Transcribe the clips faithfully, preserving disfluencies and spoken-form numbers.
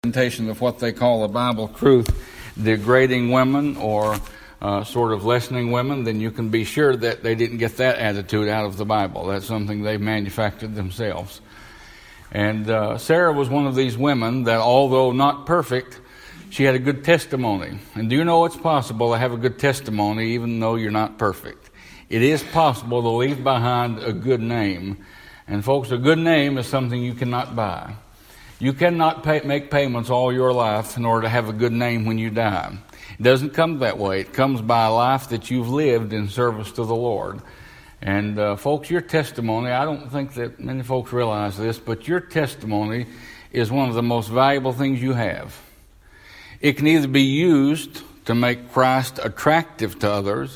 presentation of what they call a Bible truth degrading women or uh, sort of lessening women, then you can be sure that they didn't get that attitude out of the Bible. That's something they manufactured themselves. And uh, Sarah was one of these women that, although not perfect, she had a good testimony. And do you know it's possible to have a good testimony even though you're not perfect? It is possible to leave behind a good name. And folks, a good name is something you cannot buy. You cannot pay, make payments all your life in order to have a good name when you die. It doesn't come that way. It comes by a life that you've lived in service to the Lord. And uh, folks, your testimony, I don't think that many folks realize this, but your testimony is one of the most valuable things you have. It can either be used to make Christ attractive to others,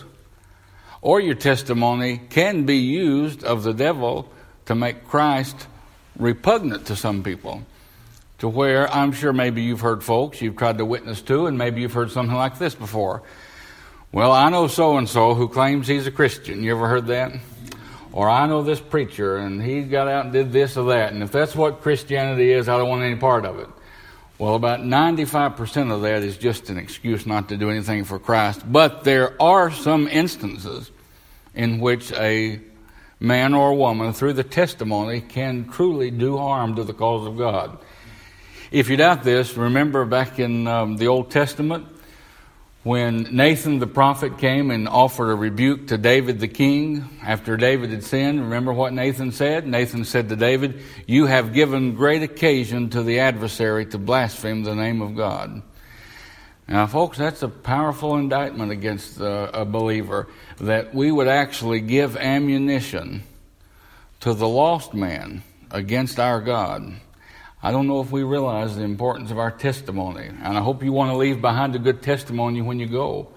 or your testimony can be used of the devil to make Christ repugnant to some people. To where I'm sure maybe you've heard folks you've tried to witness to, and maybe you've heard something like this before. Well, I know so-and-so who claims he's a Christian. You ever heard that? Or I know this preacher, and he got out and did this or that, and if that's what Christianity is, I don't want any part of it. Well, about ninety-five percent of that is just an excuse not to do anything for Christ. But there are some instances in which a man or a woman, through the testimony, can truly do harm to the cause of God. If you doubt this, remember back in um, the Old Testament when Nathan the prophet came and offered a rebuke to David the king after David had sinned. Remember what Nathan said? Nathan said to David, "You have given great occasion to the adversary to blaspheme the name of God." Now, folks, that's a powerful indictment against uh, a believer, that we would actually give ammunition to the lost man against our God. I don't know if we realize the importance of our testimony, and I hope you want to leave behind a good testimony when you go.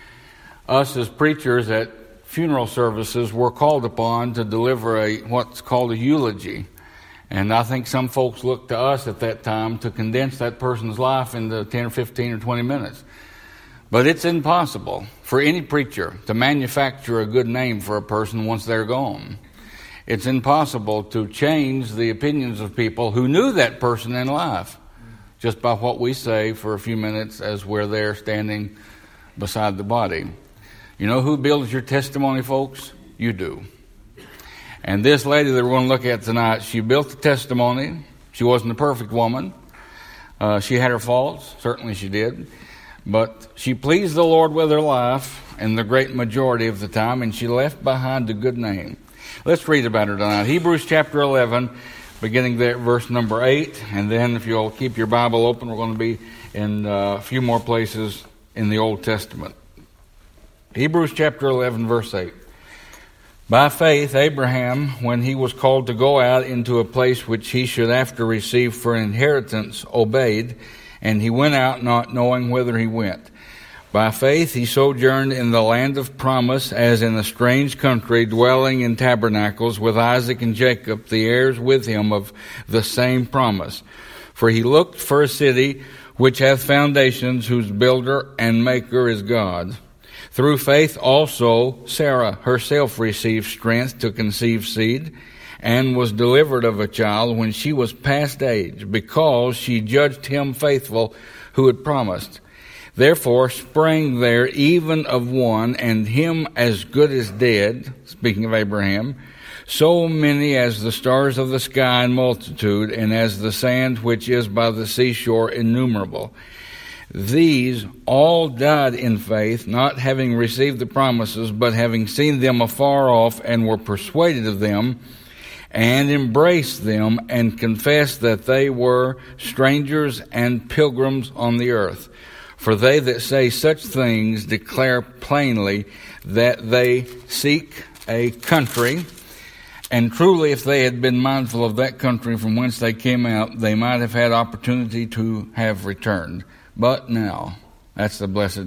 Us as preachers at funeral services, we're called upon to deliver a what's called a eulogy. And I think some folks look to us at that time to condense that person's life into ten or fifteen or twenty minutes. But it's impossible for any preacher to manufacture a good name for a person once they're gone. It's impossible to change the opinions of people who knew that person in life just by what we say for a few minutes as we're there standing beside the body. You know who builds your testimony, folks? You do. And this lady that we're going to look at tonight, she built the testimony. She wasn't a perfect woman. Uh, she had her faults. Certainly she did. But she pleased the Lord with her life in the great majority of the time, and she left behind a good name. Let's read about her tonight. Hebrews chapter eleven, beginning there at verse number eight. And then if you'll keep your Bible open, we're going to be in uh, a few more places in the Old Testament. Hebrews chapter eleven, verse eight. By faith, Abraham, when he was called to go out into a place which he should after receive for an inheritance, obeyed, and he went out not knowing whither he went. By faith he sojourned in the land of promise, as in a strange country, dwelling in tabernacles with Isaac and Jacob, the heirs with him of the same promise. For he looked for a city which hath foundations, whose builder and maker is God. Through faith also Sarah herself received strength to conceive seed, and was delivered of a child when she was past age, because she judged him faithful who had promised. Therefore sprang there even of one, and him as good as dead, speaking of Abraham, so many as the stars of the sky in multitude, and as the sand which is by the seashore innumerable. These all died in faith, not having received the promises, but having seen them afar off, and were persuaded of them, and embraced them, and confessed that they were strangers and pilgrims on the earth. For they that say such things declare plainly that they seek a country. And truly, if they had been mindful of that country from whence they came out, they might have had opportunity to have returned. But now, that's the blessed,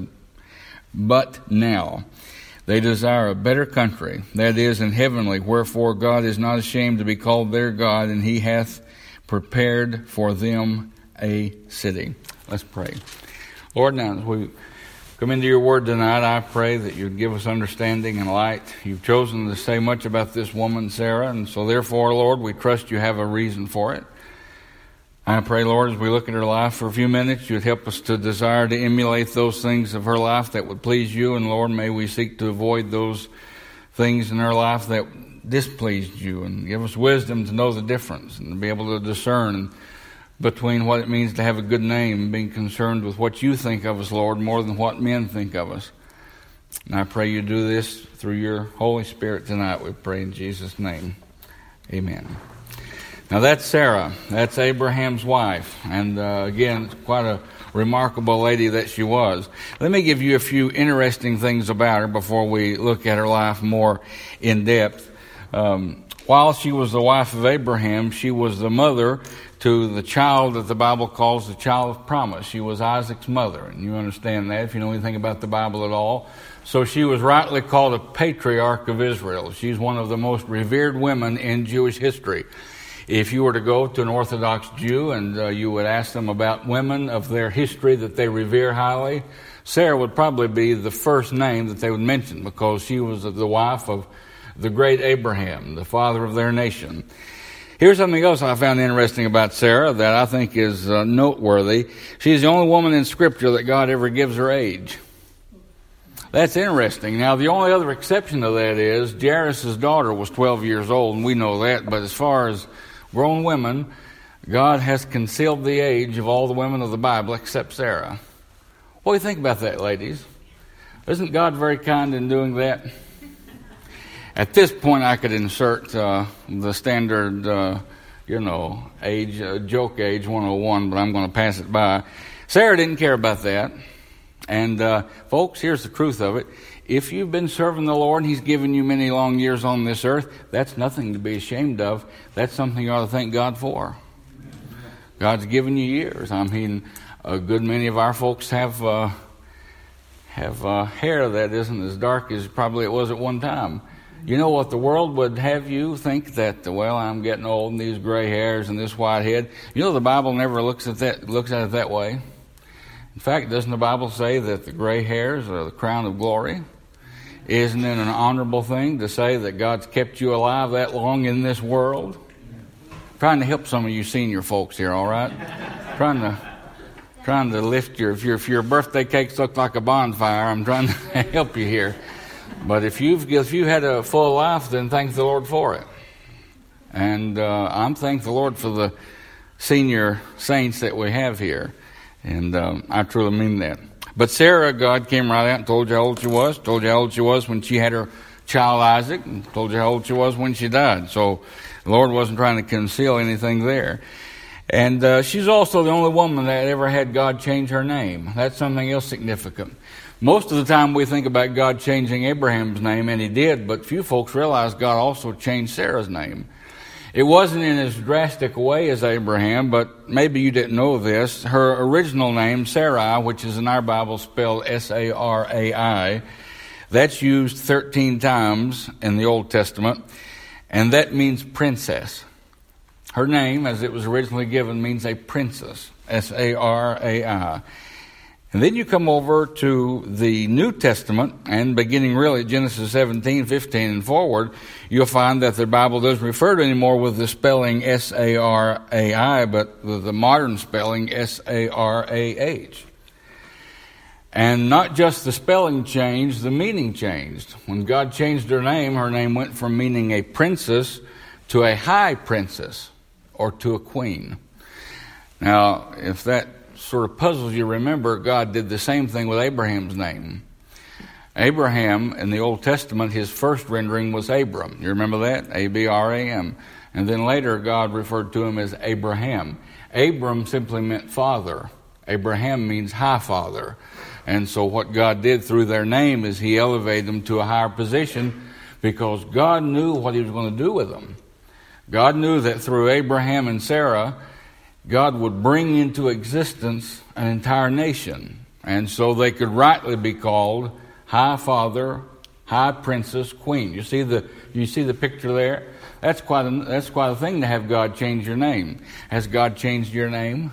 but now, they desire a better country, that is, in heavenly, wherefore God is not ashamed to be called their God, and he hath prepared for them a city. Let's pray. Lord, now as we come into your word tonight, I pray that you'd give us understanding and light. You've chosen to say much about this woman, Sarah, and so therefore, Lord, we trust you have a reason for it. I pray, Lord, as we look at her life for a few minutes, you'd help us to desire to emulate those things of her life that would please you. And Lord, may we seek to avoid those things in her life that displeased you, and give us wisdom to know the difference and to be able to discern between what it means to have a good name, being concerned with what you think of us, Lord, more than what men think of us. And I pray you do this through your Holy Spirit tonight, we pray in Jesus' name. Amen. Now that's Sarah. That's Abraham's wife. And uh, again, it's quite a remarkable lady that she was. Let me give you a few interesting things about her before we look at her life more in depth. Um, while she was the wife of Abraham, she was the mother to the child that the Bible calls the child of promise. She was Isaac's mother, and you understand that if you know anything about the Bible at all. So she was rightly called a patriarch of Israel. She's one of the most revered women in Jewish history. If you were to go to an Orthodox Jew and uh, you would ask them about women of their history that they revere highly, Sarah would probably be the first name that they would mention, because she was the wife of the great Abraham, the father of their nation. Here's something else I found interesting about Sarah that I think is uh, noteworthy. She's the only woman in Scripture that God ever gives her age. That's interesting. Now, the only other exception to that is Jairus' daughter was twelve years old, and we know that. But as far as grown women, God has concealed the age of all the women of the Bible except Sarah. What do you think about that, ladies? Isn't God very kind in doing that? At this point, I could insert uh, the standard, uh, you know, age, uh, joke age one oh one, but I'm going to pass it by. Sarah didn't care about that. And, uh, folks, here's the truth of it. If you've been serving the Lord and He's given you many long years on this earth, that's nothing to be ashamed of. That's something you ought to thank God for. God's given you years. I mean, a good many of our folks have uh, have uh, hair that isn't as dark as probably it was at one time. You know what the world would have you think that, well, I'm getting old and these gray hairs and this white head. You know the Bible never looks at that looks at it that way. In fact, doesn't the Bible say that the gray hairs are the crown of glory? Isn't it an honorable thing to say that God's kept you alive that long in this world? I'm trying to help some of you senior folks here, all right? trying to trying to lift your if your if your birthday cakes look like a bonfire, I'm trying to help you here. But if you've if you had a full life, then thank the Lord for it. And uh, I'm thankful the Lord for the senior saints that we have here. And um, I truly mean that. But Sarah, God came right out and told you how old she was, told you how old she was when she had her child Isaac, and told you how old she was when she died. So the Lord wasn't trying to conceal anything there. And uh, she's also the only woman that ever had God change her name. That's something else significant. Most of the time we think about God changing Abraham's name, and He did, but few folks realize God also changed Sarah's name. It wasn't in as drastic a way as Abraham, but maybe you didn't know this. Her original name, Sarai, which is in our Bible spelled S A R A I, that's used thirteen times in the Old Testament, and that means princess. Her name, as it was originally given, means a princess, S A R A I. And then you come over to the New Testament, and beginning really at Genesis seventeen, fifteen and forward, you'll find that the Bible doesn't refer to anymore with the spelling S A R A I, but with the modern spelling S A R A H. And not just the spelling changed, the meaning changed. When God changed her name, her name went from meaning a princess to a high princess, or to a queen. Now, if that sort of puzzles you, remember God did the same thing with Abraham's name. Abraham, in the Old Testament, his first rendering was Abram. You remember that? A B R A M. And then later God referred to him as Abraham. Abram simply meant father. Abraham means high father. And so what God did through their name is He elevated them to a higher position, because God knew what He was going to do with them. God knew that through Abraham and Sarah, God would bring into existence an entire nation. And so they could rightly be called High Father, High Princess, Queen. You see the you see the picture there? That's quite a, that's quite a thing to have God change your name. Has God changed your name?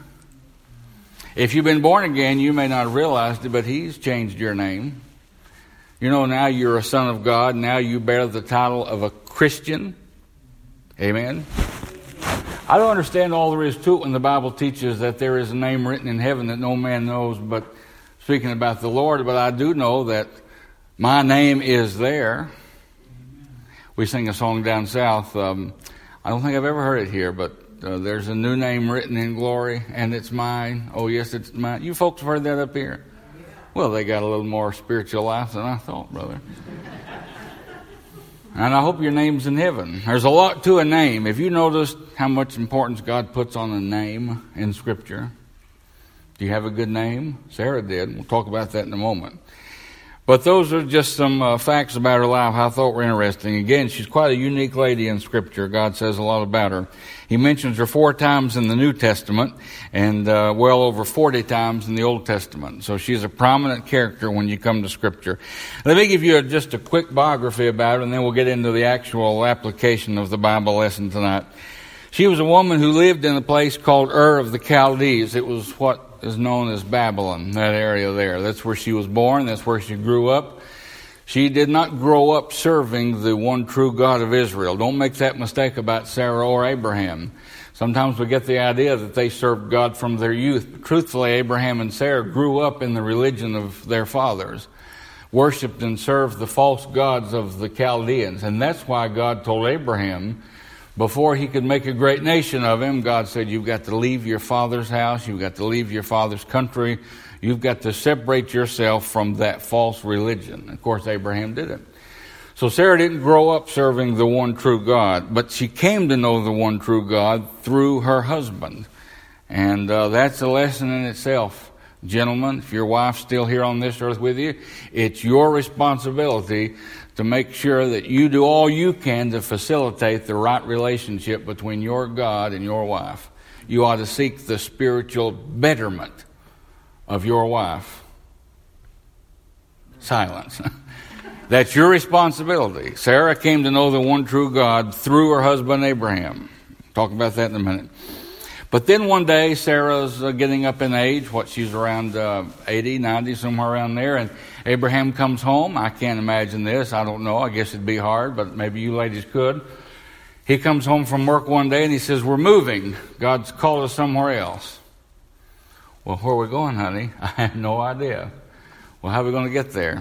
If you've been born again, you may not have realized it, but He's changed your name. You know, now you're a son of God. Now you bear the title of a Christian. Amen. I don't understand all there is to it when the Bible teaches that there is a name written in heaven that no man knows, but speaking about the Lord, but I do know that my name is there. We sing a song down south. Um, I don't think I've ever heard it here, but uh, there's a new name written in glory, and it's mine. Oh, yes, it's mine. You folks have heard that up here? Well, they got a little more spiritual life than I thought, brother. And I hope your name's in heaven. There's a lot to a name. Have you noticed how much importance God puts on a name in Scripture? Do you have a good name? Sarah did. We'll talk about that in a moment. But those are just some uh, facts about her life I thought were interesting. Again, she's quite a unique lady in Scripture. God says a lot about her. He mentions her four times in the New Testament and uh, well over forty times in the Old Testament. So she's a prominent character when you come to Scripture. Let me give you a, just a quick biography about her, and then we'll get into the actual application of the Bible lesson tonight. She was a woman who lived in a place called Ur of the Chaldees. It was what is known as Babylon, that area there. That's where she was born. That's where she grew up. She did not grow up serving the one true God of Israel. Don't make that mistake about Sarah or Abraham. Sometimes we get the idea that they served God from their youth. But truthfully, Abraham and Sarah grew up in the religion of their fathers, worshipped and served the false gods of the Chaldeans. And that's why God told Abraham, before he could make a great nation of him, God said, you've got to leave your father's house, you've got to leave your father's country, you've got to separate yourself from that false religion. Of course, Abraham did it. So Sarah didn't grow up serving the one true God, but she came to know the one true God through her husband. And uh, that's a lesson in itself. Gentlemen, if your wife's still here on this earth with you, it's your responsibility to make sure that you do all you can to facilitate the right relationship between your God and your wife. You ought to seek the spiritual betterment of your wife. Silence. That's your responsibility. Sarah came to know the one true God through her husband Abraham. Talk about that in a minute. But then one day, Sarah's uh, getting up in age, what, she's around uh, eighty, ninety, somewhere around there, and Abraham comes home. I can't imagine this. I don't know. I guess it'd be hard, but maybe you ladies could. He comes home from work one day, and he says, we're moving. God's called us somewhere else. Well, where are we going, honey? I have no idea. Well, how are we going to get there?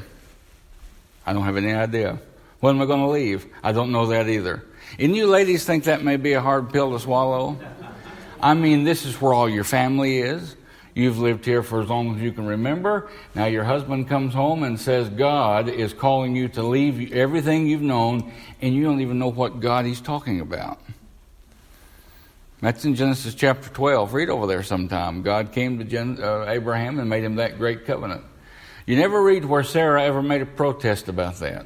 I don't have any idea. When am I going to leave? I don't know that either. And you ladies think that may be a hard pill to swallow? I mean, this is where all your family is. You've lived here for as long as you can remember. Now your husband comes home and says God is calling you to leave everything you've known, and you don't even know what God he's talking about. That's in Genesis chapter twelve. Read over there sometime. God came to Gen- uh, Abraham and made him that great covenant. You never read where Sarah ever made a protest about that.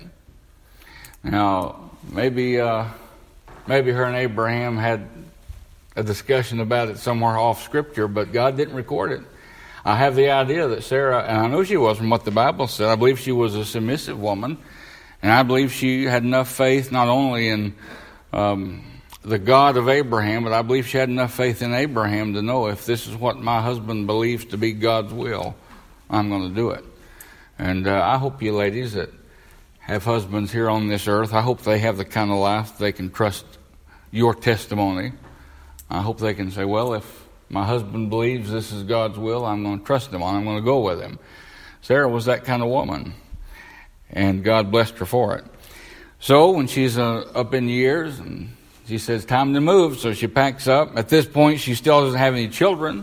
Now, maybe, uh, maybe her and Abraham had a discussion about it somewhere off Scripture, but God didn't record it. I have the idea that Sarah, and I know she was from what the Bible said, I believe she was a submissive woman, and I believe she had enough faith not only in um, the God of Abraham, but I believe she had enough faith in Abraham to know if this is what my husband believes to be God's will, I'm going to do it. And uh, I hope you ladies that have husbands here on this earth, I hope they have the kind of life they can trust your testimony. I hope they can say, well, if my husband believes this is God's will, I'm going to trust him. I'm going to go with him. Sarah was that kind of woman, and God blessed her for it. So when she's uh, up in years, and she says, time to move, so she packs up. At this point, she still doesn't have any children.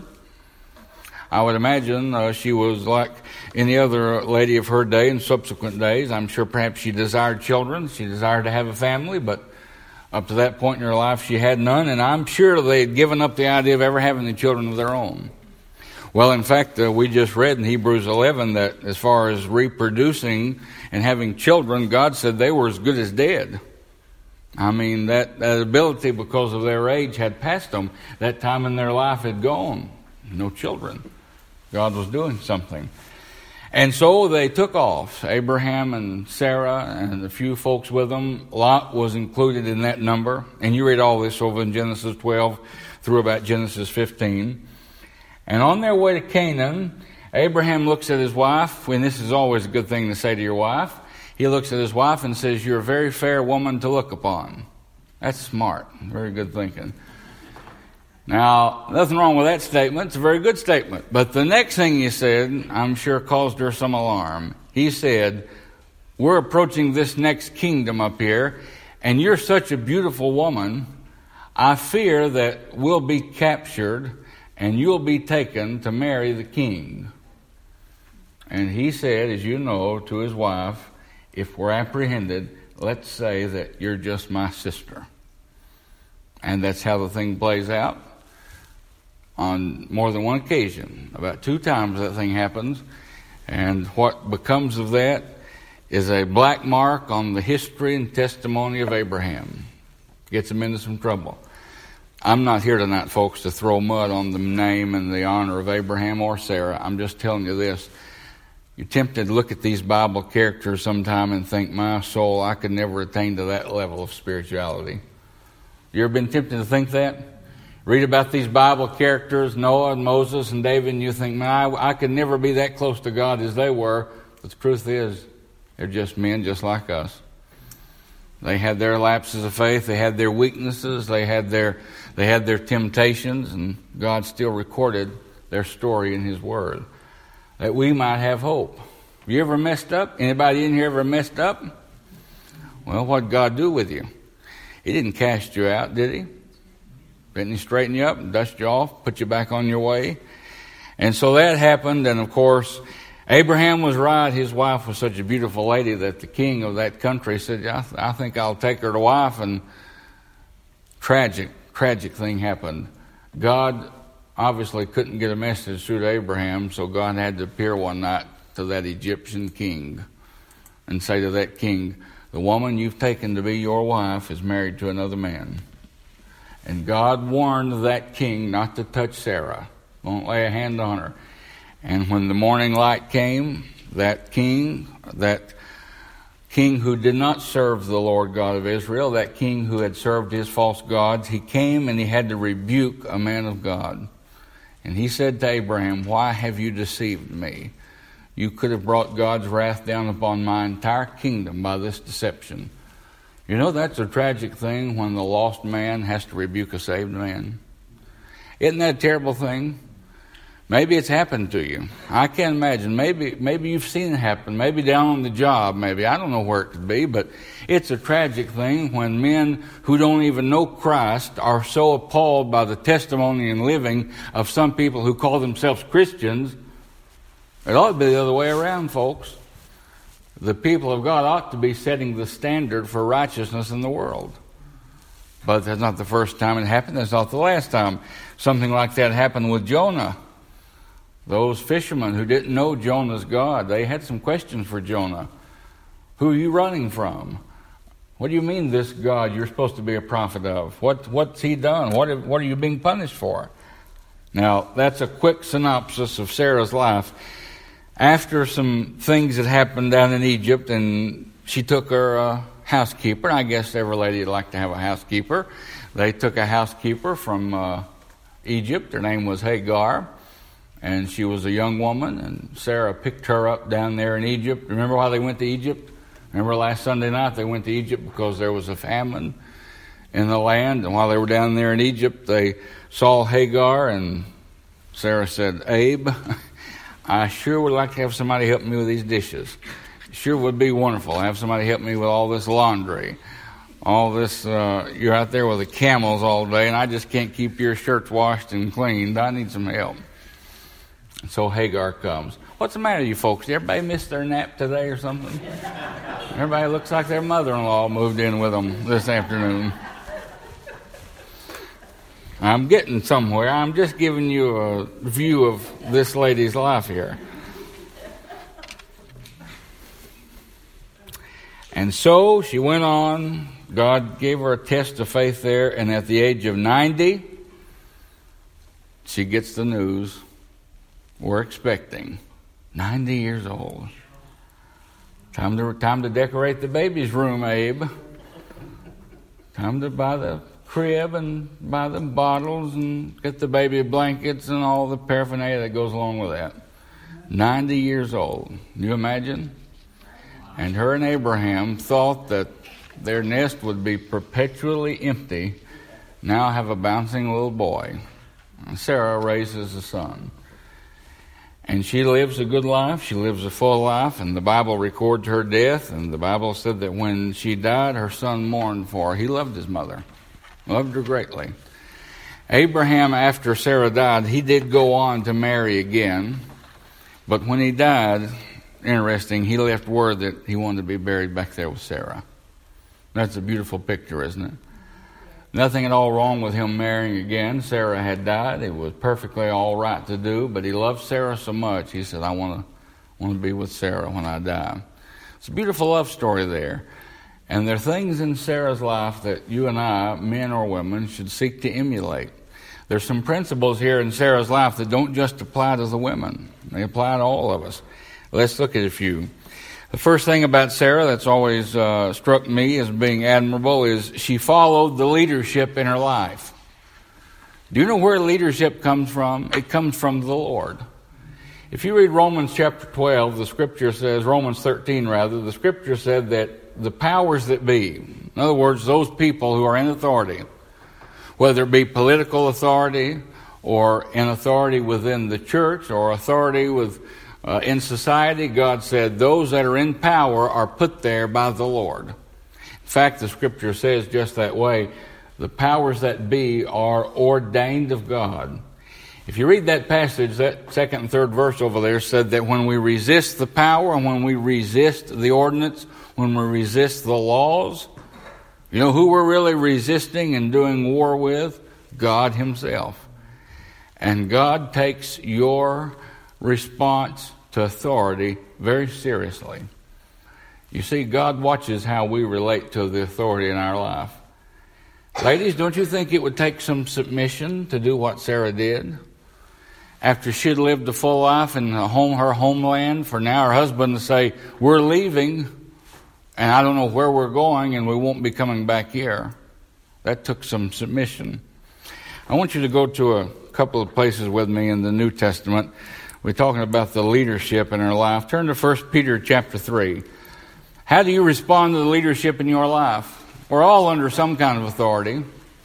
I would imagine uh, she was like any other lady of her day and subsequent days. I'm sure perhaps she desired children. She desired to have a family, but up to that point in her life, she had none, and I'm sure they had given up the idea of ever having any children of their own. Well, in fact, uh, we just read in Hebrews eleven that as far as reproducing and having children, God said they were as good as dead. I mean, that, that ability, because of their age, had passed them. That time in their life had gone. No children. God was doing something. And so they took off, Abraham and Sarah and a few folks with them. Lot was included in that number. And you read all this over in Genesis twelve through about Genesis fifteen. And on their way to Canaan, Abraham looks at his wife, and this is always a good thing to say to your wife. He looks at his wife and says, you're a very fair woman to look upon. That's smart. Very good thinking. Now, nothing wrong with that statement. It's a very good statement. But the next thing he said, I'm sure caused her some alarm. He said, we're approaching this next kingdom up here, and you're such a beautiful woman, I fear that we'll be captured and you'll be taken to marry the king. And he said, as you know, to his wife, if we're apprehended, let's say that you're just my sister. And that's how the thing plays out on more than one occasion. About two times that thing happens. And what becomes of that is a black mark on the history and testimony of Abraham. Gets him into some trouble. I'm not here tonight, folks, to throw mud on the name and the honor of Abraham or Sarah. I'm just telling you this. You're tempted to look at these Bible characters sometime and think, my soul, I could never attain to that level of spirituality. You ever been tempted to think that? Read about these Bible characters, Noah and Moses and David, and you think, man, I, I could never be that close to God as they were. But the truth is, they're just men just like us. They had their lapses of faith, they had their weaknesses, they had their they had their temptations, and God still recorded their story in His Word, that we might have hope. You ever messed up? Anybody in here ever messed up? Well, what did God do with you? He didn't cast you out, did He? Didn't He straighten you up and dust you off, put you back on your way? And so that happened, and of course, Abraham was right. His wife was such a beautiful lady that the king of that country said, yeah, I, th- I think I'll take her to wife. And tragic, tragic thing happened. God obviously couldn't get a message through to Abraham, so God had to appear one night to that Egyptian king and say to that king, the woman you've taken to be your wife is married to another man. And God warned that king not to touch Sarah. Won't lay a hand on her. And when the morning light came, that king, that king who did not serve the Lord God of Israel, that king who had served his false gods, he came and he had to rebuke a man of God. And he said to Abraham, why have you deceived me? You could have brought God's wrath down upon my entire kingdom by this deception. You know, that's a tragic thing when the lost man has to rebuke a saved man. Isn't that a terrible thing? Maybe it's happened to you. I can't imagine. Maybe maybe you've seen it happen. Maybe down on the job, maybe. I don't know where it could be, but it's a tragic thing when men who don't even know Christ are so appalled by the testimony and living of some people who call themselves Christians. It ought to be the other way around, folks. The people of God ought to be setting the standard for righteousness in the world. But that's not the first time it happened. That's not the last time. Something like that happened with Jonah. Those fishermen who didn't know Jonah's God, they had some questions for Jonah. Who are you running from? What do you mean this God you're supposed to be a prophet of? What What's he done? What, what are you being punished for? Now, that's a quick synopsis of Sarah's life. After some things that happened down in Egypt, and she took her uh, housekeeper, and I guess every lady would like to have a housekeeper. They took a housekeeper from uh, Egypt. Her name was Hagar. And she was a young woman, and Sarah picked her up down there in Egypt. Remember why they went to Egypt? Remember last Sunday night they went to Egypt because there was a famine in the land. And while they were down there in Egypt, they saw Hagar, and Sarah said, Abe, I sure would like to have somebody help me with these dishes. Sure would be wonderful to have somebody help me with all this laundry. All this, uh, you're out there with the camels all day, and I just can't keep your shirts washed and cleaned. I need some help. So Hagar comes. What's the matter, you folks? Did everybody miss their nap today or something? Everybody looks like their mother-in-law moved in with them this afternoon. I'm getting somewhere. I'm just giving you a view of this lady's life here. And so she went on. God gave her a test of faith there, and at the age of ninety, she gets the news. We're expecting. ninety years old. Time to time to decorate the baby's room, Abe. Time to buy the crib and buy the bottles and get the baby blankets and all the paraphernalia that goes along with that. ninety years old. Can you imagine? And her and Abraham thought that their nest would be perpetually empty. Now have a bouncing little boy. And Sarah raises a son. And she lives a good life. She lives a full life. And the Bible records her death. And the Bible said that when she died, her son mourned for her. He loved his mother. Loved her greatly. Abraham, after Sarah died, he did go on to marry again. But when he died, interesting, he left word that he wanted to be buried back there with Sarah. That's a beautiful picture, isn't it? Nothing at all wrong with him marrying again. Sarah had died. It was perfectly all right to do, but he loved Sarah so much, he said, I want to want to be with Sarah when I die. It's a beautiful love story there. And there are things in Sarah's life that you and I, men or women, should seek to emulate. There's some principles here in Sarah's life that don't just apply to the women. They apply to all of us. Let's look at a few. The first thing about Sarah that's always uh, struck me as being admirable is she followed the leadership in her life. Do you know where leadership comes from? It comes from the Lord. If you read Romans chapter twelve, the scripture says, Romans thirteen rather, the scripture said that the powers that be, in other words, those people who are in authority, whether it be political authority or in authority within the church or authority with Uh, in society, God said those that are in power are put there by the Lord. In fact, the scripture says just that way, the powers that be are ordained of God. If you read that passage, that second and third verse over there said that when we resist the power and when we resist the ordinance, when we resist the laws, you know who we're really resisting and doing war with? God himself. And God takes your response to authority very seriously. You see, God watches how we relate to the authority in our life. Ladies, don't you think it would take some submission to do what Sarah did? After she'd lived a full life in home, her homeland, for now her husband to say, we're leaving, and I don't know where we're going, and we won't be coming back here. That took some submission. I want you to go to a couple of places with me in the New Testament. We're talking about the leadership in our life. Turn to First Peter chapter three. How do you respond to the leadership in your life? We're all under some kind of authority.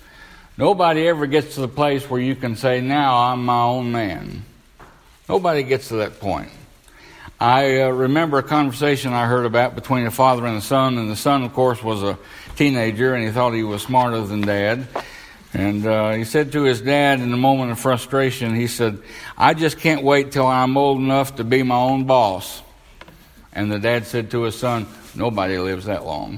Nobody ever gets to the place where you can say, now I'm my own man. Nobody gets to that point. I uh, remember a conversation I heard about between a father and a son, and the son, of course, was a teenager, and he thought he was smarter than Dad. And uh, he said to his dad in a moment of frustration, he said, I just can't wait till I'm old enough to be my own boss. And the dad said to his son, nobody lives that long.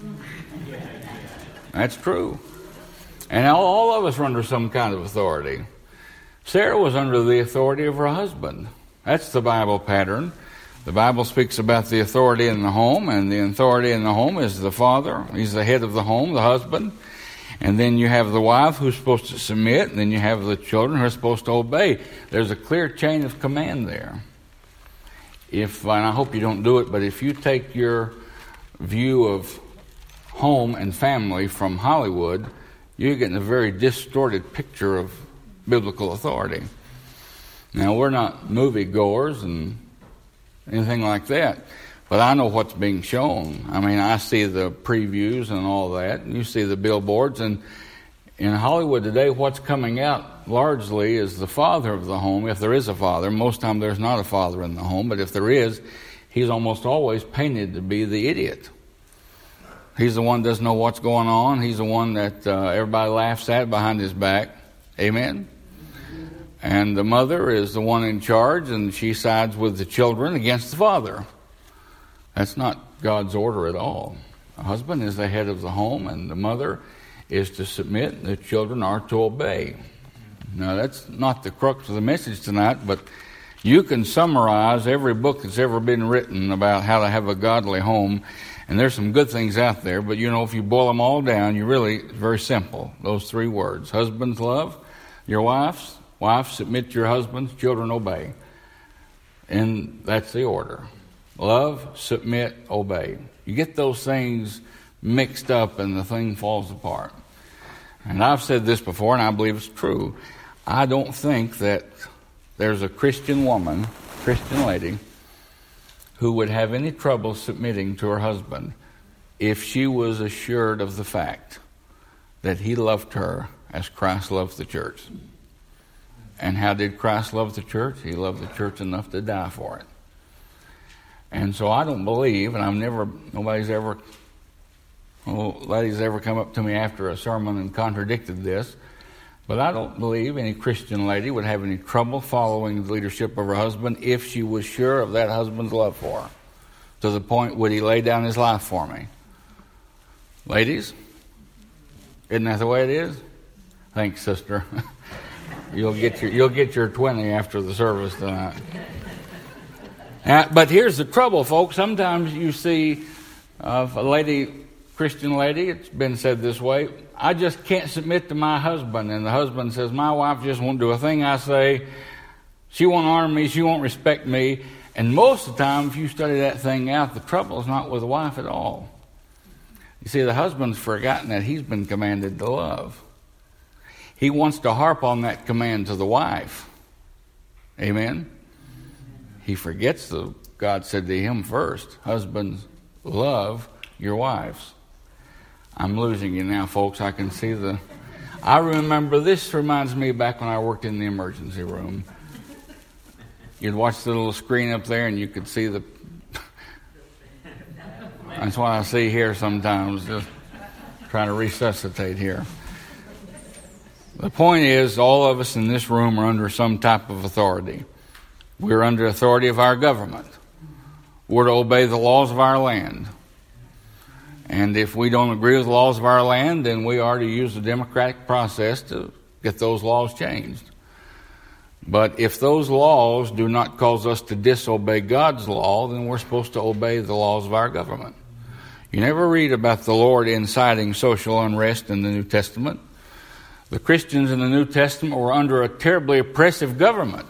That's true. And all, all of us are under some kind of authority. Sarah was under the authority of her husband. That's the Bible pattern. The Bible speaks about the authority in the home, and the authority in the home is the father. He's the head of the home, the husband. And then you have the wife who's supposed to submit, and then you have the children who are supposed to obey. There's a clear chain of command there. If, and I hope you don't do it, but if you take your view of home and family from Hollywood, you're getting a very distorted picture of biblical authority. Now, we're not movie goers and anything like that, but I know what's being shown. I mean, I see the previews and all that, and you see the billboards. And in Hollywood today, what's coming out largely is the father of the home, if there is a father. Most time there's not a father in the home, but if there is, he's almost always painted to be the idiot. He's the one that doesn't know what's going on. He's the one that uh, everybody laughs at behind his back. Amen? And the mother is the one in charge, and she sides with the children against the father. That's not God's order at all. The husband is the head of the home, and the mother is to submit, and the children are to obey. Now, that's not the crux of the message tonight, but you can summarize every book that's ever been written about how to have a godly home, and there's some good things out there, but you know, if you boil them all down, you really, it's very simple. Those three words. Husbands, love your wives. Wives, submit to your husbands. Children, obey. And that's the order. Love, submit, obey. You get those things mixed up and the thing falls apart. And I've said this before, and I believe it's true. I don't think that there's a Christian woman, Christian lady, who would have any trouble submitting to her husband if she was assured of the fact that he loved her as Christ loved the church. And how did Christ love the church? He loved the church enough to die for it. And so I don't believe, and I've never, nobody's ever, well, ladies ever come up to me after a sermon and contradicted this, but I don't believe any Christian lady would have any trouble following the leadership of her husband if she was sure of that husband's love for her. To the point, would he lay down his life for me? Ladies, isn't that the way it is? Thanks, sister. You'll get your you'll get your twenty after the service tonight. Uh, but here's the trouble, folks. Sometimes you see uh, a lady, Christian lady, it's been said this way, I just can't submit to my husband. And the husband says, my wife just won't do a thing I say. She won't honor me. She won't respect me. And most of the time, if you study that thing out, the trouble is not with the wife at all. You see, the husband's forgotten that he's been commanded to love. He wants to harp on that command to the wife. Amen? He forgets that God said to him first, husbands, love your wives. I'm losing you now, folks. I can see the... I remember, this reminds me back when I worked in the emergency room. You'd watch the little screen up there and you could see the... That's what I see here sometimes, just trying to resuscitate here. The point is, all of us in this room are under some type of authority. We're under authority of our government. We're to obey the laws of our land. And if we don't agree with the laws of our land, then we are to use the democratic process to get those laws changed. But if those laws do not cause us to disobey God's law, then we're supposed to obey the laws of our government. You never read about the Lord inciting social unrest in the New Testament. The Christians in the New Testament were under a terribly oppressive government.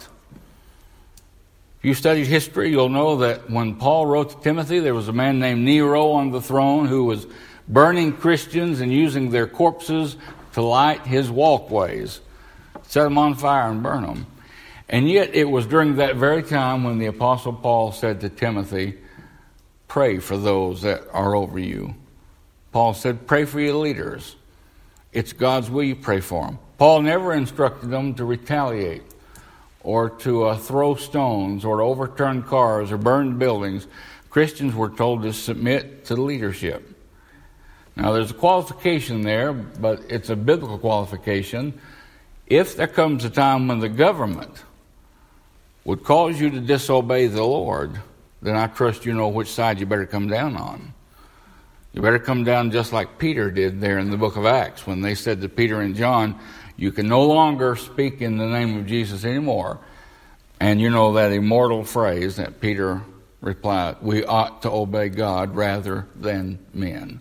If you studied history, you'll know that when Paul wrote to Timothy, there was a man named Nero on the throne who was burning Christians and using their corpses to light his walkways, set them on fire and burn them. And yet it was during that very time when the Apostle Paul said to Timothy, pray for those that are over you. Paul said, pray for your leaders. It's God's will you pray for them. Paul never instructed them to retaliate or to uh, throw stones or to overturn cars or burn buildings. Christians were told to submit to leadership. Now there's a qualification there, but it's a biblical qualification. If there comes a time when the government would cause you to disobey the Lord, then I trust you know which side you better come down on. You better come down just like Peter did there in the book of Acts when they said to Peter and John, you can no longer speak in the name of Jesus anymore. And you know that immortal phrase that Peter replied, we ought to obey God rather than men.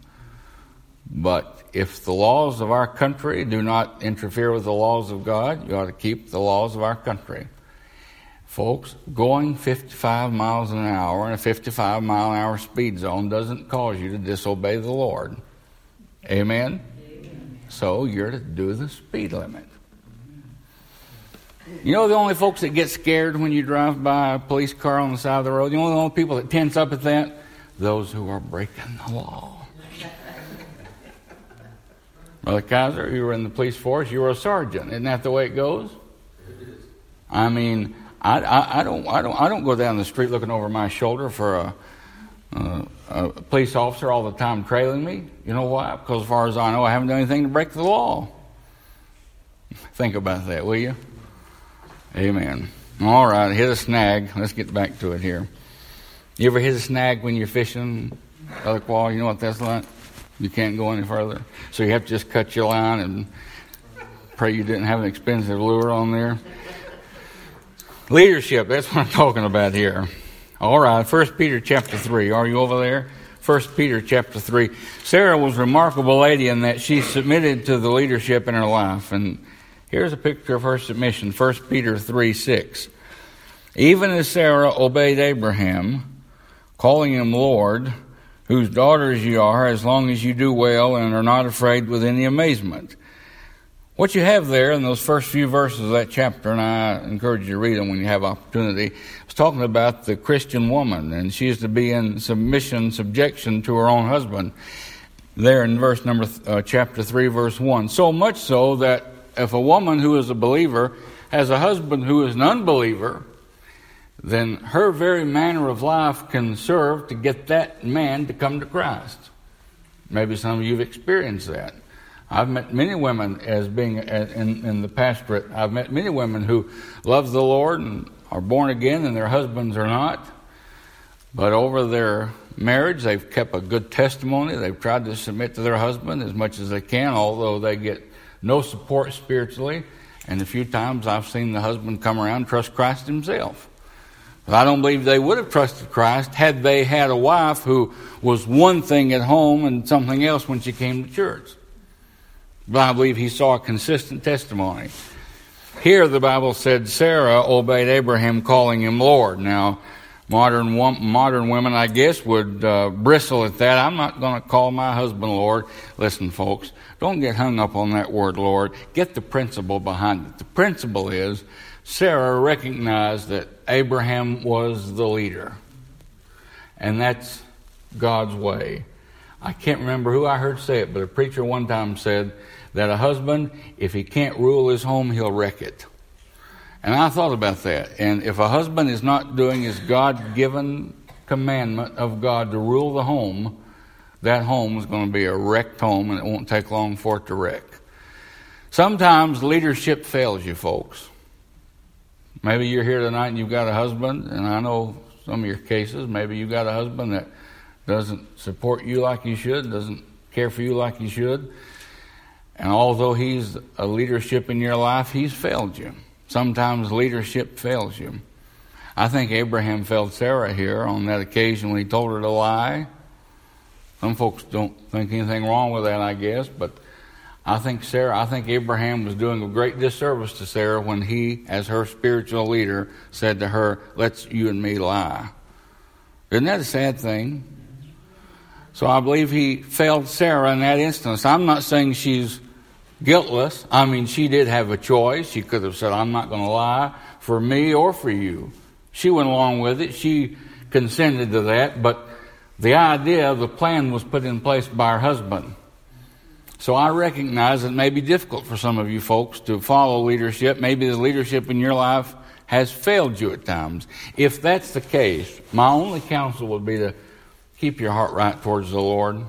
But if the laws of our country do not interfere with the laws of God, you ought to keep the laws of our country. Folks, going fifty-five miles an hour in a fifty-five mile an hour speed zone doesn't cause you to disobey the Lord. Amen? Amen. So you're to do the speed limit. You know the only folks that get scared when you drive by a police car on the side of the road? You know the only people that tense up at that? Those who are breaking the law. Brother Kaiser, you were in the police force. You were a sergeant. Isn't that the way it goes? I mean... I, I, I don't I don't I don't go down the street looking over my shoulder for a, a, a police officer all the time trailing me. You know why? Because as far as I know, I haven't done anything to break the law. Think about that, will you? Amen. All right, hit a snag. Let's get back to it here. You ever hit a snag when you're fishing, Brother Qual? You know what that's like? You can't go any further, so you have to just cut your line and pray you didn't have an expensive lure on there. Leadership, that's what I'm talking about here. All right, First Peter chapter three. Are you over there? First Peter chapter three. Sarah was a remarkable lady in that she submitted to the leadership in her life. And here's a picture of her submission. First Peter three six. Even as Sarah obeyed Abraham, calling him Lord, whose daughters you are, as long as you do well and are not afraid with any amazement. What you have there in those first few verses of that chapter, and I encourage you to read them when you have opportunity, is talking about the Christian woman, and she is to be in submission, subjection to her own husband. There in verse number uh, chapter three, verse one. So much so that if a woman who is a believer has a husband who is an unbeliever, then her very manner of life can serve to get that man to come to Christ. Maybe some of you have experienced that. I've met many women as being in, in the pastorate. I've met many women who love the Lord and are born again and their husbands are not. But over their marriage, they've kept a good testimony. They've tried to submit to their husband as much as they can, although they get no support spiritually. And a few times I've seen the husband come around and trust Christ himself. But I don't believe they would have trusted Christ had they had a wife who was one thing at home and something else when she came to church. But I believe he saw a consistent testimony. Here the Bible said Sarah obeyed Abraham, calling him Lord. Now, modern modern women, I guess, would uh, bristle at that. I'm not going to call my husband Lord. Listen, folks, don't get hung up on that word Lord. Get the principle behind it. The principle is Sarah recognized that Abraham was the leader. And that's God's way. I can't remember who I heard say it, but a preacher one time said that a husband, if he can't rule his home, he'll wreck it. And I thought about that. And if a husband is not doing his God-given commandment of God to rule the home, that home is going to be a wrecked home, and it won't take long for it to wreck. Sometimes leadership fails you, folks. Maybe you're here tonight and you've got a husband, and I know some of your cases, maybe you've got a husband that doesn't support you like he should, doesn't care for you like he should. And although he's a leadership in your life, he's failed you. Sometimes leadership fails you. I think Abraham failed Sarah here on that occasion when he told her to lie. Some folks don't think anything wrong with that, I guess, but I think Sarah, I think Abraham was doing a great disservice to Sarah when he, as her spiritual leader, said to her, let's you and me lie. Isn't that a sad thing? So I believe he failed Sarah in that instance. I'm not saying she's guiltless. I mean, she did have a choice. She could have said, I'm not going to lie for me or for you. She went along with it. She consented to that. But the idea, the plan was put in place by her husband. So I recognize it may be difficult for some of you folks to follow leadership. Maybe the leadership in your life has failed you at times. If that's the case, my only counsel would be to keep your heart right towards the Lord.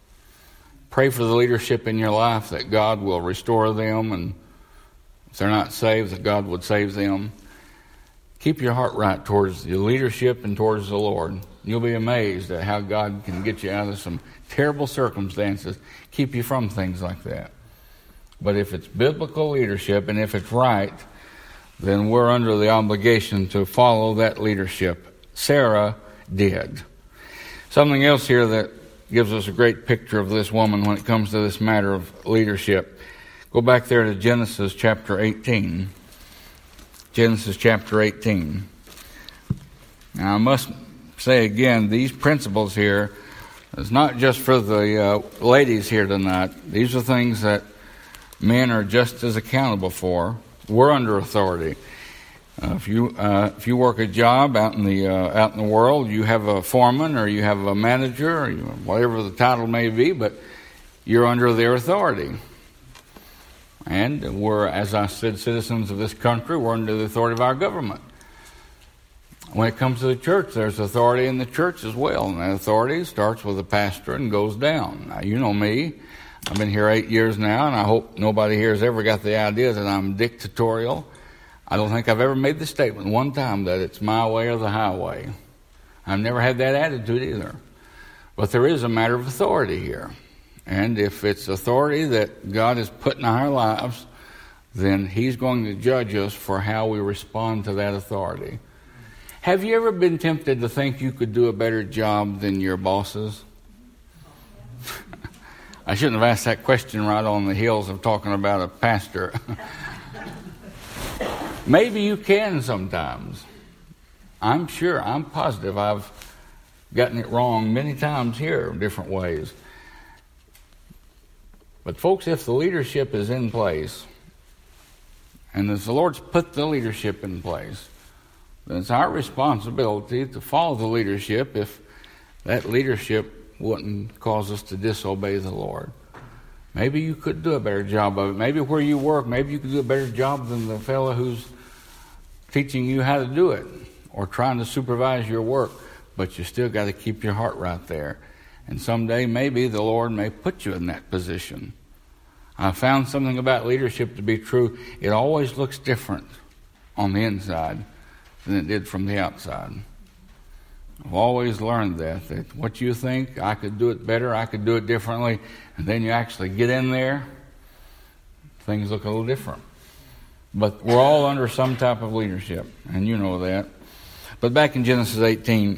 Pray for the leadership in your life that God will restore them, and if they're not saved, that God would save them. Keep your heart right towards the leadership and towards the Lord. You'll be amazed at how God can get you out of some terrible circumstances, keep you from things like that. But if it's biblical leadership and if it's right, then we're under the obligation to follow that leadership. Sarah did. Something else here that gives us a great picture of this woman when it comes to this matter of leadership. Go back there to Genesis chapter eighteen. Genesis chapter eighteen. Now I must say again, these principles here is not just for the uh, ladies here tonight. These are things that men are just as accountable for. We're under authority. Uh, if you uh, if you work a job out in the uh, out in the world, you have a foreman or you have a manager or you, whatever the title may be, but you're under their authority. And we're, as I said, citizens of this country. We're under the authority of our government. When it comes to the church, there's authority in the church as well, and that authority starts with the pastor and goes down. Now, you know me. I've been here eight years now, and I hope nobody here has ever got the idea that I'm dictatorial. I don't think I've ever made the statement one time that it's my way or the highway. I've never had that attitude either. But there is a matter of authority here. And if it's authority that God has put in our lives, then He's going to judge us for how we respond to that authority. Have you ever been tempted to think you could do a better job than your bosses? I shouldn't have asked that question right on the heels of talking about a pastor. Maybe you can sometimes. I'm sure, I'm positive I've gotten it wrong many times here in different ways. But folks, if the leadership is in place, and as the Lord's put the leadership in place, then it's our responsibility to follow the leadership if that leadership wouldn't cause us to disobey the Lord. Maybe you could do a better job of it. Maybe where you work, maybe you could do a better job than the fellow who's teaching you how to do it or trying to supervise your work, but you still got to keep your heart right there. And someday maybe the Lord may put you in that position. I found something about leadership to be true. It always looks different on the inside than it did from the outside. I've always learned that, that what you think, I could do it better, I could do it differently, and then you actually get in there, things look a little different. But we're all under some type of leadership, and you know that. But back in Genesis eighteen,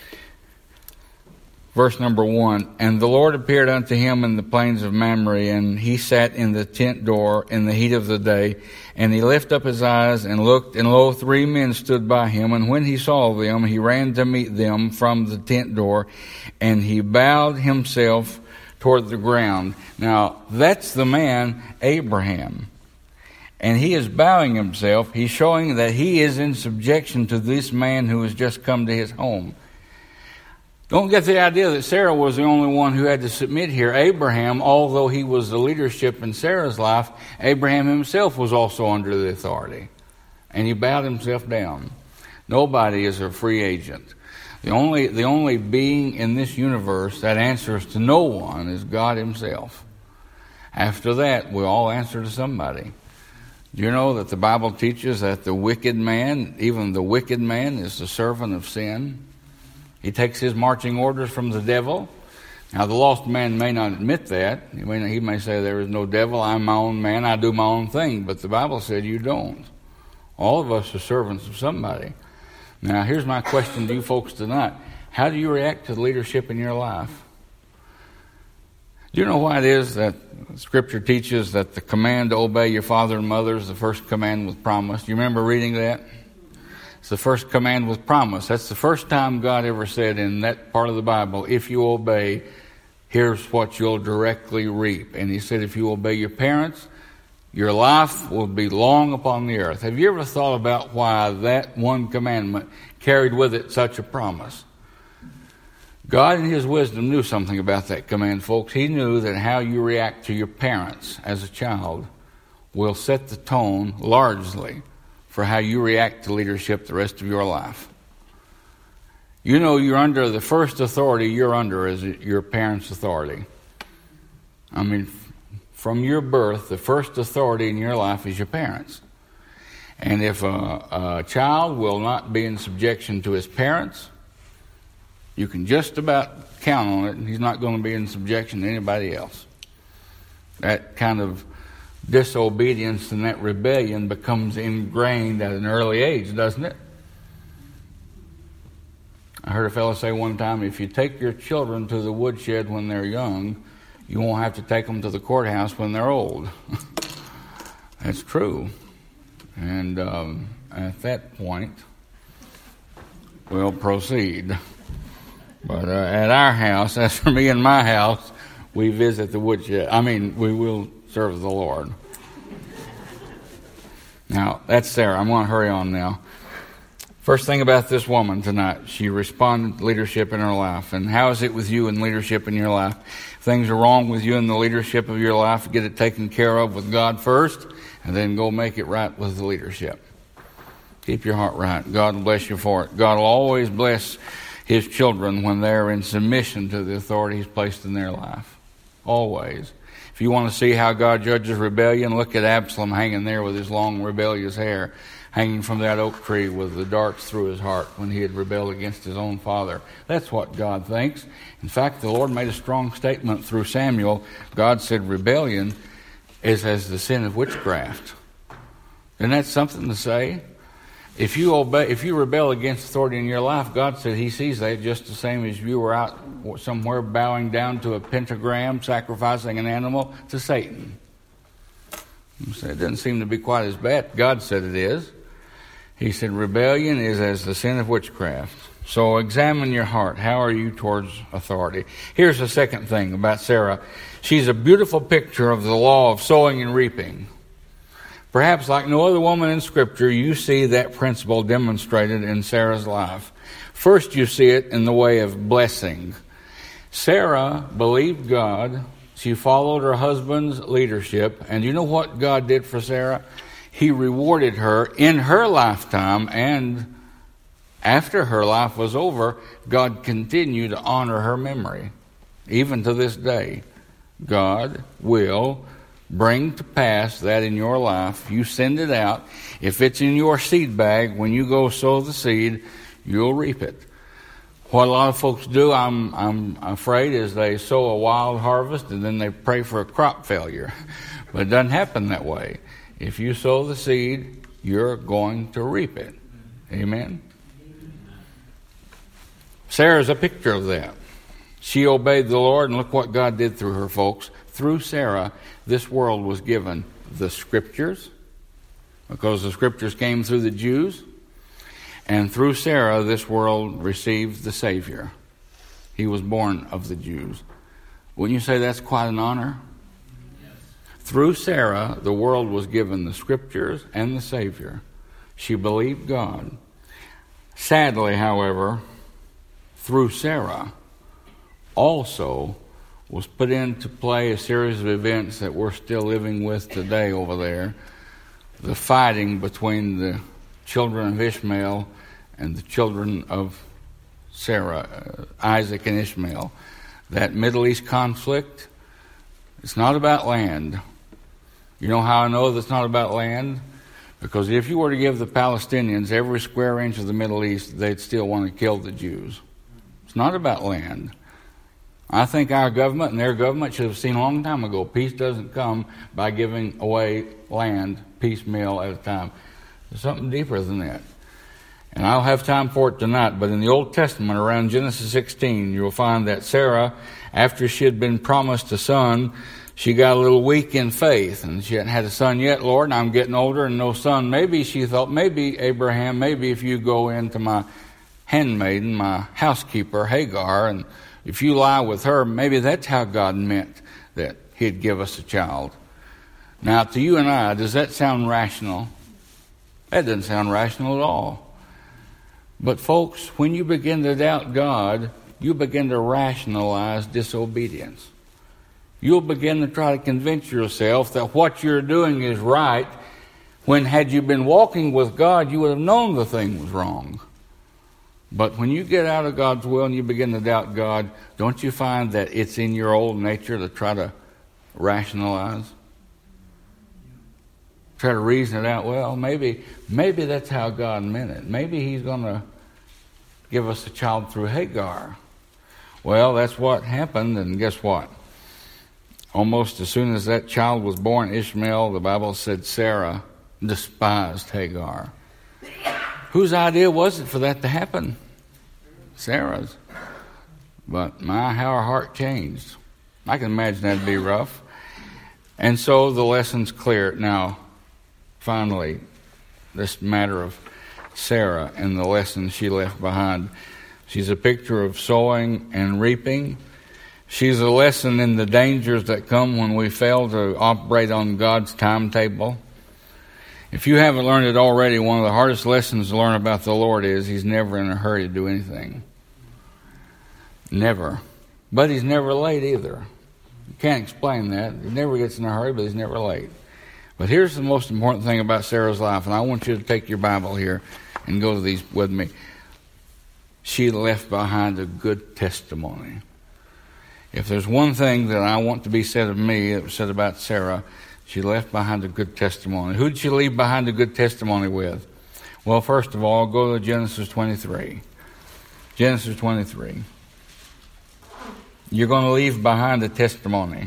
verse number one, and the Lord appeared unto him in the plains of Mamre, and he sat in the tent door in the heat of the day. And he lifted up his eyes and looked, and lo, three men stood by him. And when he saw them, he ran to meet them from the tent door, and he bowed himself toward the ground. Now, that's the man Abraham. And he is bowing himself. He's showing that he is in subjection to this man who has just come to his home. Don't get the idea that Sarah was the only one who had to submit here. Abraham, although he was the leadership in Sarah's life, Abraham himself was also under the authority. And he bowed himself down. Nobody is a free agent. The only, the only being in this universe that answers to no one is God himself. After that, we all answer to somebody. Do you know that the Bible teaches that the wicked man, even the wicked man, is the servant of sin? He takes his marching orders from the devil. Now, the lost man may not admit that. He may, he may say, there is no devil, I'm my own man, I do my own thing. But the Bible said you don't. All of us are servants of somebody. Now, here's my question to you folks tonight. How do you react to the leadership in your life? Do you know why it is that Scripture teaches that the command to obey your father and mother is the first command with promise? Do you remember reading that? It's the first command with promise. That's the first time God ever said in that part of the Bible, if you obey, here's what you'll directly reap. And he said, if you obey your parents, your life will be long upon the earth. Have you ever thought about why that one commandment carried with it such a promise? God in his wisdom knew something about that command, folks. He knew that how you react to your parents as a child will set the tone largely for how you react to leadership the rest of your life. You know you're under the first authority you're under is your parents' authority. I mean, from your birth, the first authority in your life is your parents. And if a, a child will not be in subjection to his parents, you can just about count on it, and he's not going to be in subjection to anybody else. That kind of disobedience and that rebellion becomes ingrained at an early age, doesn't it? I heard a fellow say one time, if you take your children to the woodshed when they're young, you won't have to take them to the courthouse when they're old. That's true. And um, at that point, we'll proceed. But uh, at our house, as for me and my house, we visit the woodshed. I mean, we will serve the Lord. Now, that's Sarah. I'm going to hurry on now. First thing about this woman tonight, she responded to leadership in her life. And how is it with you in leadership in your life? If things are wrong with you in the leadership of your life, get it taken care of with God first, and then go make it right with the leadership. Keep your heart right. God will bless you for it. God will always bless his children when they're in submission to the authority he's placed in their life. Always. If you want to see how God judges rebellion, look at Absalom hanging there with his long rebellious hair, hanging from that oak tree with the darts through his heart when he had rebelled against his own father. That's what God thinks. In fact, the Lord made a strong statement through Samuel. God said rebellion is as the sin of witchcraft. Isn't that something to say? If you obey, if you rebel against authority in your life, God said he sees that just the same as you were out somewhere bowing down to a pentagram, sacrificing an animal to Satan. You say, it doesn't seem to be quite as bad. God said it is. He said rebellion is as the sin of witchcraft. So examine your heart. How are you towards authority? Here's the second thing about Sarah. She's a beautiful picture of the law of sowing and reaping. Perhaps like no other woman in Scripture, you see that principle demonstrated in Sarah's life. First, you see it in the way of blessing. Sarah believed God. She followed her husband's leadership. And you know what God did for Sarah? He rewarded her in her lifetime, and after her life was over, God continued to honor her memory. Even to this day, God will bring to pass that in your life. You send it out. If it's in your seed bag, when you go sow the seed, you'll reap it. What a lot of folks do, I'm I'm afraid, is they sow a wild harvest and then they pray for a crop failure. But it doesn't happen that way. If you sow the seed, you're going to reap it. Amen? Sarah's a picture of that. She obeyed the Lord, and look what God did through her, folks. Through Sarah, this world was given the Scriptures, because the Scriptures came through the Jews. And through Sarah, this world received the Savior. He was born of the Jews. Wouldn't you say that's quite an honor? Yes. Through Sarah, the world was given the Scriptures and the Savior. She believed God. Sadly, however, through Sarah, also was put into play a series of events that we're still living with today over there. The fighting between the children of Ishmael and the children of Sarah, uh, Isaac and Ishmael. That Middle East conflict, it's not about land. You know how I know that it's not about land? Because if you were to give the Palestinians every square inch of the Middle East, they'd still want to kill the Jews. It's not about land. I think our government and their government should have seen a long time ago, peace doesn't come by giving away land piecemeal at a time. There's something deeper than that. And I'll have time for it tonight, but in the Old Testament, around Genesis sixteen, you'll find that Sarah, after she had been promised a son, she got a little weak in faith, and she hadn't had a son yet. Lord, and I'm getting older and no son. Maybe she thought, maybe Abraham, maybe if you go into my handmaiden, my housekeeper, Hagar, and if you lie with her, maybe that's how God meant that he'd give us a child. Now, to you and I, does that sound rational? That doesn't sound rational at all. But folks, when you begin to doubt God, you begin to rationalize disobedience. You'll begin to try to convince yourself that what you're doing is right, when had you been walking with God, you would have known the thing was wrong. But when you get out of God's will and you begin to doubt God, don't you find that it's in your old nature to try to rationalize? Try to reason it out. Well, maybe maybe that's how God meant it. Maybe he's going to give us a child through Hagar. Well, that's what happened, and guess what? Almost as soon as that child was born, Ishmael, the Bible said Sarah despised Hagar. Whose idea was it for that to happen? Sarah's. But my, how her heart changed. I can imagine that'd be rough. And so the lesson's clear. Now, finally, this matter of Sarah and the lesson she left behind. She's a picture of sowing and reaping. She's a lesson in the dangers that come when we fail to operate on God's timetable. If you haven't learned it already, one of the hardest lessons to learn about the Lord is he's never in a hurry to do anything. Never. But he's never late either. You can't explain that. He never gets in a hurry, but he's never late. But here's the most important thing about Sarah's life, and I want you to take your Bible here and go to these with me. She left behind a good testimony. If there's one thing that I want to be said of me, it was said about Sarah, she left behind a good testimony. Who did she leave behind a good testimony with? Well, first of all, go to Genesis twenty-three. Genesis twenty-three. You're going to leave behind a testimony.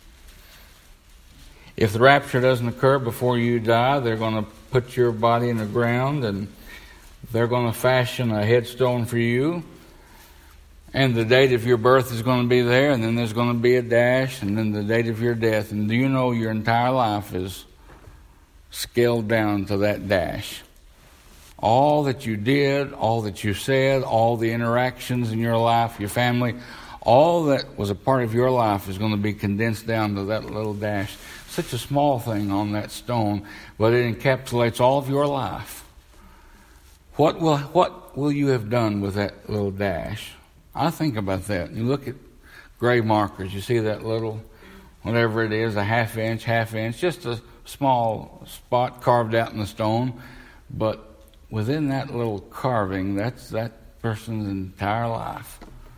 If the rapture doesn't occur before you die, they're going to put your body in the ground and they're going to fashion a headstone for you. And the date of your birth is going to be there, and then there's going to be a dash, and then the date of your death. And do you know your entire life is scaled down to that dash? All that you did, all that you said, all the interactions in your life, your family, all that was a part of your life is going to be condensed down to that little dash. Such a small thing on that stone, but it encapsulates all of your life. What will, what will you have done with that little dash? I think about that. You look at grave markers, you see that little, whatever it is, a half inch, half inch, just a small spot carved out in the stone, but within that little carving, that's that person's entire life.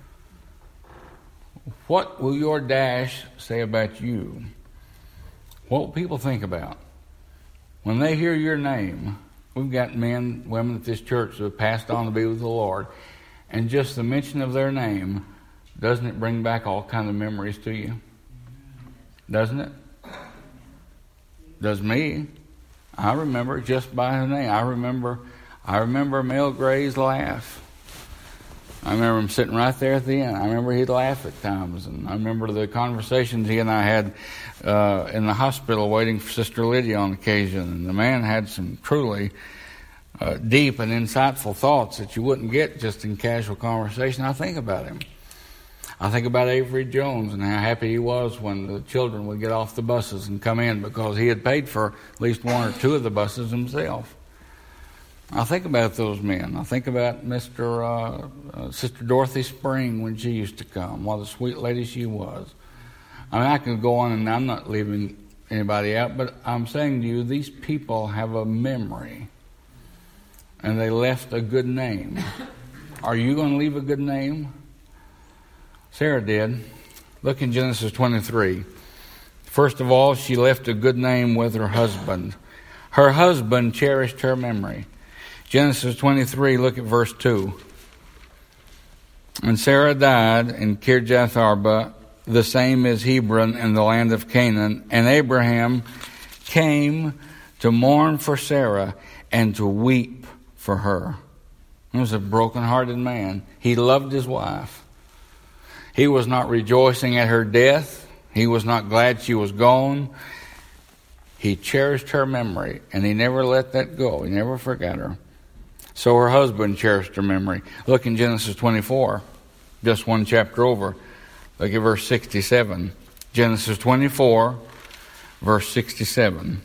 What will your dash say about you? What will people think about? When they hear your name, we've got men, women at this church who have passed on to be with the Lord, and just the mention of their name, doesn't it bring back all kinds of memories to you? Doesn't it? Does me. I remember just by her name. I remember I remember Mel Gray's laugh. I remember him sitting right there at the end. I remember he'd laugh at times. And I remember the conversations he and I had uh, in the hospital waiting for Sister Lydia on occasion. And the man had some truly uh, deep and insightful thoughts that you wouldn't get just in casual conversation. I think about him. I think about Avery Jones and how happy he was when the children would get off the buses and come in because he had paid for at least one or two of the buses himself. I think about those men. I think about Mister Uh, uh, Sister Dorothy Spring when she used to come. What a sweet lady she was. I mean, I could go on, and I'm not leaving anybody out, but I'm saying to you, these people have a memory, and they left a good name. Are you going to leave a good name? Sarah did. Look in Genesis twenty-three. First of all, she left a good name with her husband. Her husband cherished her memory. Genesis twenty-three, look at verse two. And Sarah died in Kirjath Arba, the same as Hebron in the land of Canaan. And Abraham came to mourn for Sarah and to weep for her. He was a broken-hearted man. He loved his wife. He was not rejoicing at her death. He was not glad she was gone. He cherished her memory, and he never let that go. He never forgot her. So her husband cherished her memory. Look in Genesis twenty-four, just one chapter over. Look at verse sixty-seven. Genesis twenty-four, verse sixty-seven.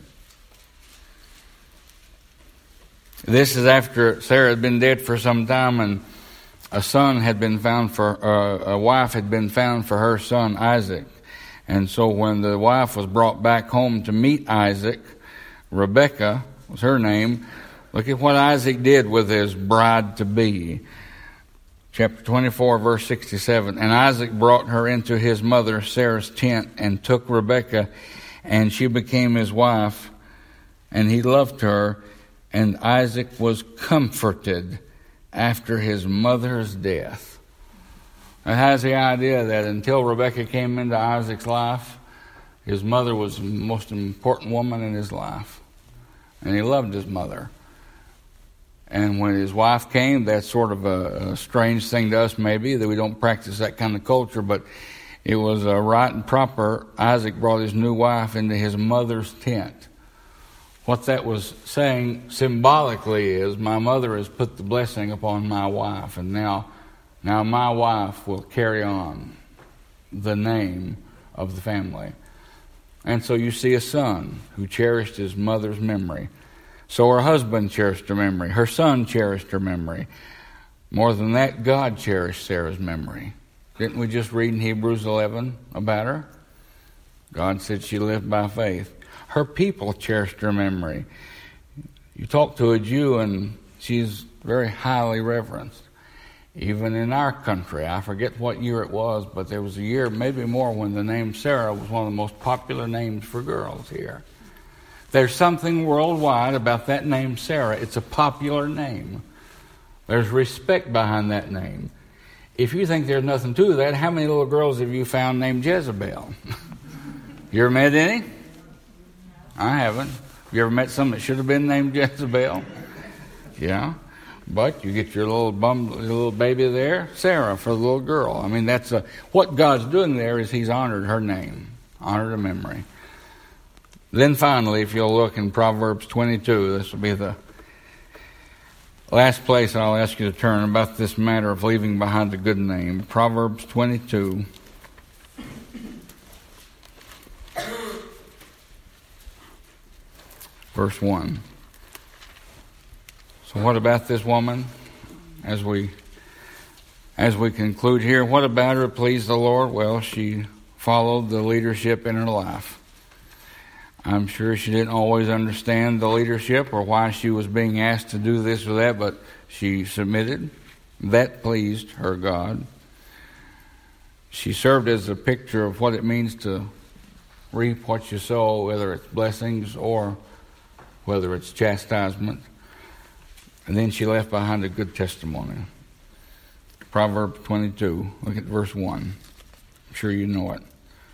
This is after Sarah had been dead for some time, and a son had been found for, uh, a wife had been found for her son Isaac. And so when the wife was brought back home to meet Isaac, Rebekah was her name. Look at what Isaac did with his bride-to-be. Chapter twenty-four, verse sixty-seven. And Isaac brought her into his mother Sarah's tent and took Rebekah, and she became his wife, and he loved her, and Isaac was comforted after his mother's death. It has the idea that until Rebekah came into Isaac's life, his mother was the most important woman in his life, and he loved his mother. And when his wife came, that's sort of a, a strange thing to us maybe, that we don't practice that kind of culture, but it was uh, right and proper. Isaac brought his new wife into his mother's tent. What that was saying symbolically is, my mother has put the blessing upon my wife, and now, now my wife will carry on the name of the family. And so you see a son who cherished his mother's memory. So her husband cherished her memory. Her son cherished her memory. More than that, God cherished Sarah's memory. Didn't we just read in Hebrews eleven about her? God said she lived by faith. Her people cherished her memory. You talk to a Jew and she's very highly reverenced. Even in our country, I forget what year it was, but there was a year, maybe more, when the name Sarah was one of the most popular names for girls here. There's something worldwide about that name Sarah. It's a popular name. There's respect behind that name. If you think there's nothing to that, how many little girls have you found named Jezebel? You ever met any? I haven't. You ever met some that should have been named Jezebel? Yeah. But you get your little bum, your little baby there, Sarah, for the little girl. I mean, that's a, what God's doing there is He's honored her name, honored her memory. Then finally, if you'll look in Proverbs twenty-two, this will be the last place I'll ask you to turn about this matter of leaving behind a good name. Proverbs twenty-two. Verse one. So what about this woman? As we as we conclude here, what about her pleased the Lord? Well, she followed the leadership in her life. I'm sure she didn't always understand the leadership or why she was being asked to do this or that, but she submitted. That pleased her God. She served as a picture of what it means to reap what you sow, whether it's blessings or whether it's chastisement. And then she left behind a good testimony. Proverbs twenty-two, look at verse one. I'm sure you know it.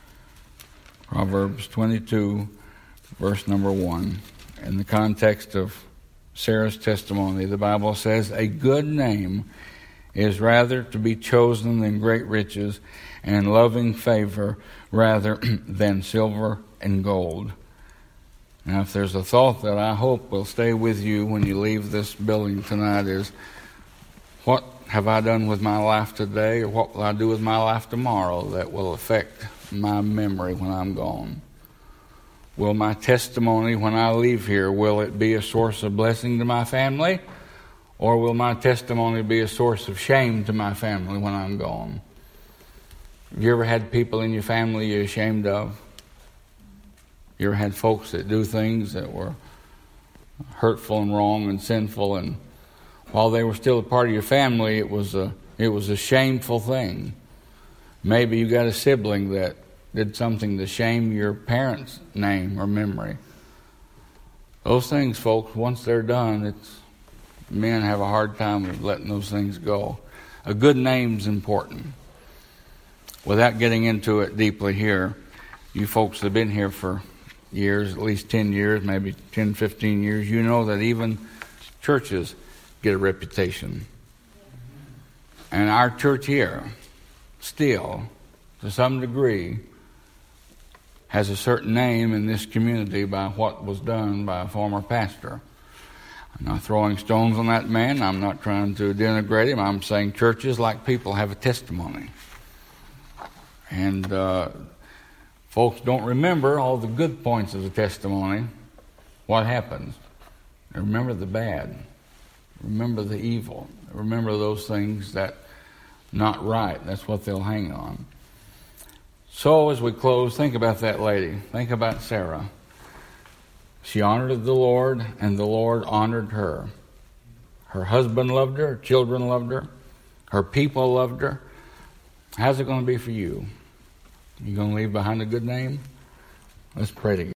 Proverbs twenty-two, verse number one. In the context of Sarah's testimony, the Bible says, a good name is rather to be chosen than great riches, and loving favor rather than silver and gold. Now, if there's a thought that I hope will stay with you when you leave this building tonight is, what have I done with my life today, or what will I do with my life tomorrow that will affect my memory when I'm gone? Will my testimony when I leave here, will it be a source of blessing to my family, or will my testimony be a source of shame to my family when I'm gone? Have you ever had people in your family you're ashamed of? You ever had folks that do things that were hurtful and wrong and sinful, and while they were still a part of your family, it was a it was a shameful thing. Maybe you got a sibling that did something to shame your parents' name or memory. Those things, folks, once they're done, it's men have a hard time with letting those things go. A good name's important. Without getting into it deeply here, you folks that have been here for years, at least ten years, maybe ten, fifteen years, you know that even churches get a reputation. And our church here, still, to some degree, has a certain name in this community by what was done by a former pastor. I'm not throwing stones on that man. I'm not trying to denigrate him. I'm saying churches, like people, have a testimony. And uh, folks don't remember all the good points of the testimony. What happens? They remember the bad. Remember the evil. Remember those things that not right. That's what they'll hang on. So as we close, think about that lady. Think about Sarah. She honored the Lord, and the Lord honored her. Her husband loved her, her children loved her, her people loved her. How's it going to be for you? You going to leave behind a good name? Let's pray together.